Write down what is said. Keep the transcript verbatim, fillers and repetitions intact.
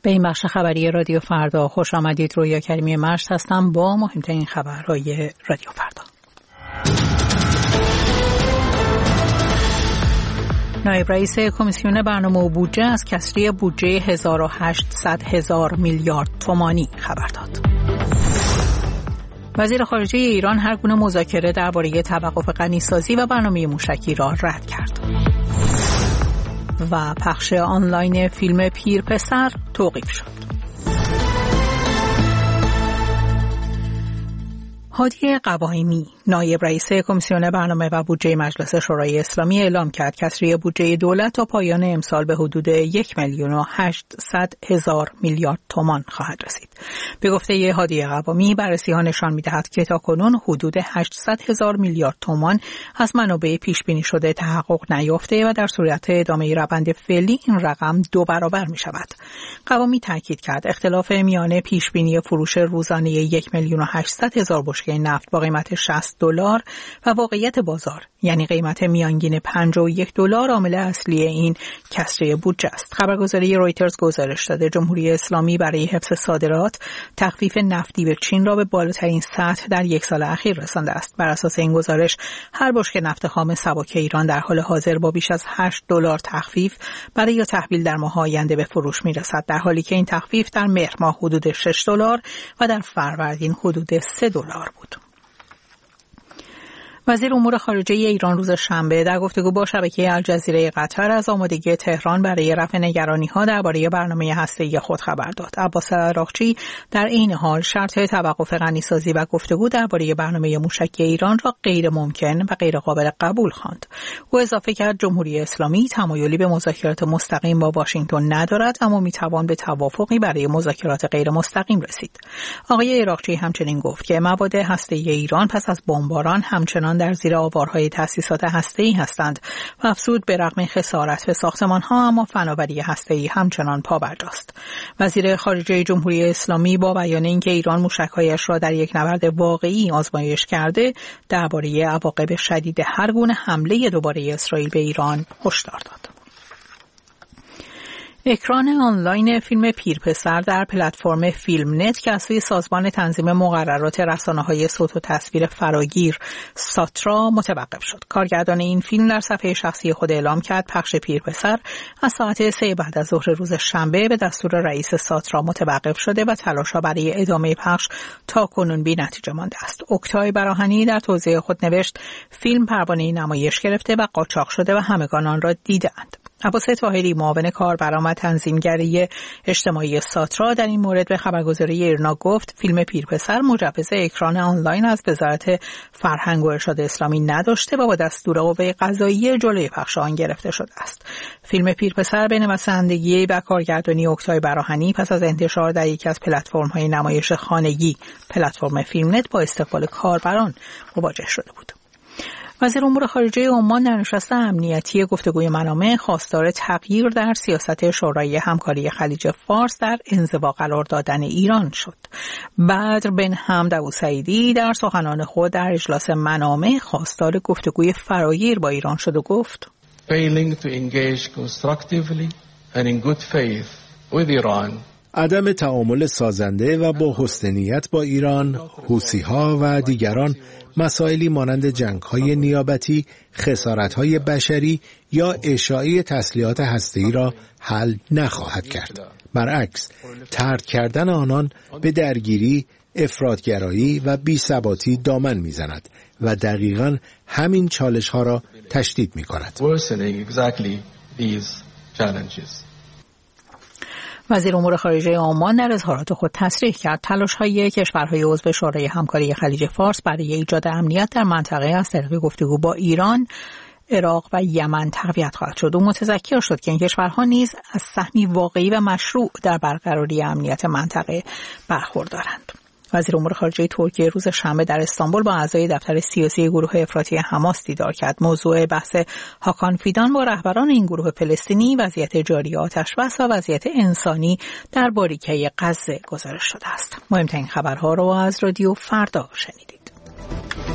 به این بخش خبری رادیو فردا خوش آمدید. رویا کریمی مشت هستم با مهمترین خبرهای رادیو فردا. نایب رئیس کمیسیون برنامه و بودجه از کسری بودجه هزار و هشتصد هزار میلیارد تومانی خبر داد. وزیر خارجه ایران هر گونه مذاکره درباره توقف غنیسازی و برنامه موشکی را رد کرد. و پخش آنلاین فیلم پیر پسر توقیف شد. هادی قوایمی نایب رئیس کمیسیون برنامه و بودجه مجلس شورای اسلامی اعلام کرد کسری بودجه دولت تا پایان امسال به حدود یک میلیون و هشتصد هزار میلیارد تومان خواهد رسید. به گفته هادی قوایمی بررسی‌ها نشان می‌دهد که تاکنون حدود هشتصد هزار میلیارد تومان از منابع پیش بینی شده تحقق نیافته و در صورت ادامه روند فعلی این رقم دو برابر می‌شود. قوایمی تاکید کرد اختلاف میان پیش بینی فروش روزانه یک میلیون و هشتصد هزار بشکه نفت با قیمت شصت دلار و واقعیت بازار یعنی قیمت میانگین پنجاه و یک دلار عامل اصلی این کسری بودجه است. خبرگزاری رویترز گزارش داده جمهوری اسلامی برای حفظ صادرات تخفیف نفتی به چین را به بالاترین سطح در یک سال اخیر رسانده است. بر اساس این گزارش هر بشکه نفت خام سبک ایران در حال حاضر با بیش از هشت دلار تخفیف برای تحویل در ماه آینده به فروش میرسد، در حالی که این تخفیف در مهر ماه حدود شش دلار و در فروردین حدود سه دلار بود. وزیر امور خارجه ایران روز شنبه در گفتگو با شبکه الجزیره قطر از آمادگی تهران برای رفع نگرانی‌ها درباره برنامه هسته‌ای خود خبر داد. عباس عراقچی در این حال شرط توقف غنیسازی و گفتگو درباره برنامه موشکی ایران را غیر ممکن و غیر قابل قبول خواند. او اضافه کرد جمهوری اسلامی تمایلی به مذاکرات مستقیم با واشنگتن ندارد، اما می‌توان به توافقی برای مذاکرات غیر مستقیم رسید. آقای عراقچی همچنین گفت که مواد هسته‌ای ایران پس از بمباران همچنان در زیر آوارهای تأسیسات هسته‌ای هستند و افزود به رغم خسارت به ساختمان‌ها اما فناوری هسته‌ای همچنان پابرجاست. وزیر خارجه جمهوری اسلامی با بیان اینکه ایران موشک‌هایش را در یک نبرد واقعی آزمایش کرده درباره عواقب شدید هر گونه حمله دوباره اسرائیل به ایران هشدار داد. اکران آنلاین فیلم پیر پسر در پلتفرم فیلم نت که از سوی سازمان تنظیم مقررات رسانه‌های صوت و تصویر فراگیر ساترا متوقف شد. کارگردان این فیلم در صفحه شخصی خود اعلام کرد پخش پیر پسر از ساعت سه بعد از ظهر روز شنبه به دستور رئیس ساترا متوقف شده و تلاش‌ها برای ادامه پخش تا کنون بی‌نتیجه مانده است. اکتای براهنی در توضیح خود نوشت فیلم پروانه نمایش گرفته و قاچاق شده و همگان آن را دیدند. عباس طاهری معاون کاربران و تنظیمگری اجتماعی ساترا در این مورد به خبرگزاری ایرنا گفت فیلم پیرپسر مجوز اکران آنلاین از وزارت فرهنگ و ارشاد اسلامی نداشته و با دستور قوه قضاییه جلوی پخش آن گرفته شده است. فیلم پیرپسر به نویسندگی و کارگردانی اکتای براهنی پس از انتشار در یکی از پلتفرم‌های نمایش خانگی پلتفرم فیلم نت با استقبال کاربران مواجه شده بود. وزیر امور خارجه عمان در نشست امنیتی گفتگوی منامه خواستار تغییر در سیاست شورای همکاری خلیج فارس در انزوا قرار دادن ایران شد. بدر بن حمد ابوسعیدی در سخنان خود در اجلاس منامه خواستار گفتگوی فراگیر با ایران شد و گفت Failing to engage constructively and in good faith with Iran عدم تعامل سازنده و با حسن نیت با ایران، حوثی‌ها و دیگران مسائلی مانند جنگ‌های نیابتی، خسارت‌های بشری یا اشاعه تسلیحات هسته‌ای را حل نخواهد کرد. برعکس، طرد کردن آنان به درگیری، افراط‌گرایی و بی‌ثباتی دامن می‌زند و دقیقاً همین چالش‌ها را تشدید می‌کند. وزیر امور خارجه عمان در اظهارات خود تصریح کرد تلاش‌های کشورهای عضو شورای همکاری خلیج فارس برای ایجاد امنیت در منطقه از طریق گفتگو با ایران، عراق و یمن تقویت خواهد شد. او متذکر شد که این کشورها نیز از سهمی واقعی و مشروع در برقراری امنیت منطقه برخوردارند. وزیر امور خارجه ترکیه روز شنبه در استانبول با اعضای دفتر سیاسی گروه افراطی حماس دیدار کرد. موضوع بحث هاکان فیدان با رهبران این گروه فلسطینی وضعیت جاری آتش بس و وضعیت انسانی در باریکه غزه گزارش شده است. مهمترین خبرها را از رادیو فردا شنیدید.